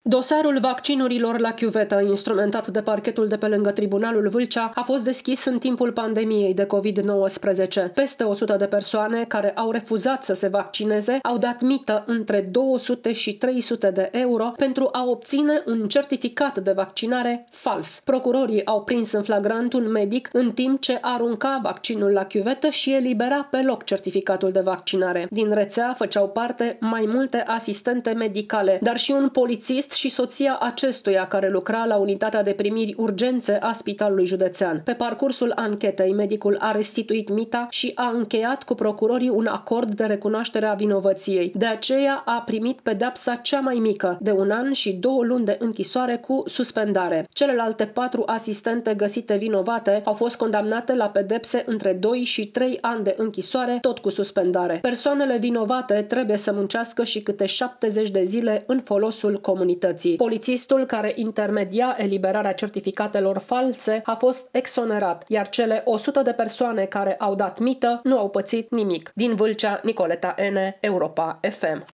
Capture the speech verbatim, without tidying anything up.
Dosarul vaccinurilor la chiuvetă, instrumentat de parchetul de pe lângă Tribunalul Vâlcea, a fost deschis în timpul pandemiei de covid nouăsprezece. Peste o sută de persoane care au refuzat să se vaccineze au dat mită între două sute și trei sute de euro pentru a obține un certificat de vaccinare fals. Procurorii au prins în flagrant un medic în timp ce arunca vaccinul la chiuvetă și elibera pe loc certificatul de vaccinare. Din rețea făceau parte mai multe asistente medicale, dar și un polițist și soția acestuia care lucra la unitatea de primiri urgențe a Spitalului Județean. Pe parcursul anchetei, medicul a restituit mita și a încheiat cu procurorii un acord de recunoaștere a vinovăției. De aceea a primit pedeapsa cea mai mică, de un an și două luni de închisoare cu suspendare. Celelalte patru asistente găsite vinovate au fost condamnate la pedepse între doi și trei ani de închisoare, tot cu suspendare. Persoanele vinovate trebuie să muncească și câte șaptezeci de zile în folosul comunității. Polițistul care intermedia eliberarea certificatelor false a fost exonerat, iar cele o sută de persoane care au dat mită nu au pățit nimic. Din Vâlcea, Nicoleta N, Europa F M.